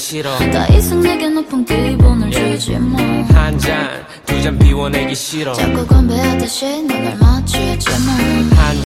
싫어. 더 이상 내게 높은 기분을 주지 마. 한 잔, 두 잔 비워내기 싫어. 자꾸 건배하듯이 넌 날 맞추지 마. 한